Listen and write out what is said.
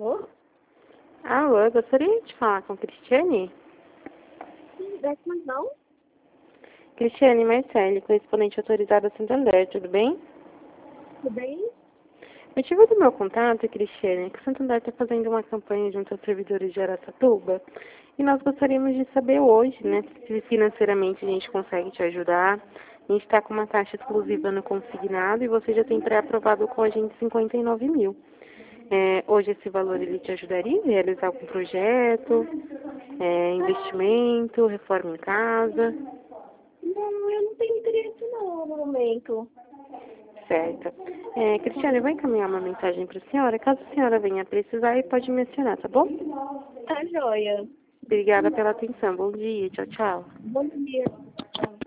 Alô? Alô, eu gostaria de falar com Cristiane? Sim, mas não? Cristiane Marcelli, correspondente autorizada Santander, tudo bem? Tudo bem? O motivo do meu contato, Cristiane, é que o Santander está fazendo uma campanha junto aos servidores de Araçatuba e nós gostaríamos de saber hoje, né, se financeiramente a gente consegue te ajudar. A gente está com uma taxa exclusiva no consignado e você já tem pré-aprovado com a gente 59 mil. Hoje esse valor ele te ajudaria a realizar algum projeto, investimento, reforma em casa? Não, eu não tenho interesse não no momento. Certo. Cristiane, eu vou encaminhar uma mensagem para a senhora. Caso a senhora venha precisar, aí pode mencionar, tá bom? Tá joia. Obrigada pela atenção. Bom dia. Tchau, tchau. Bom dia. Tchau.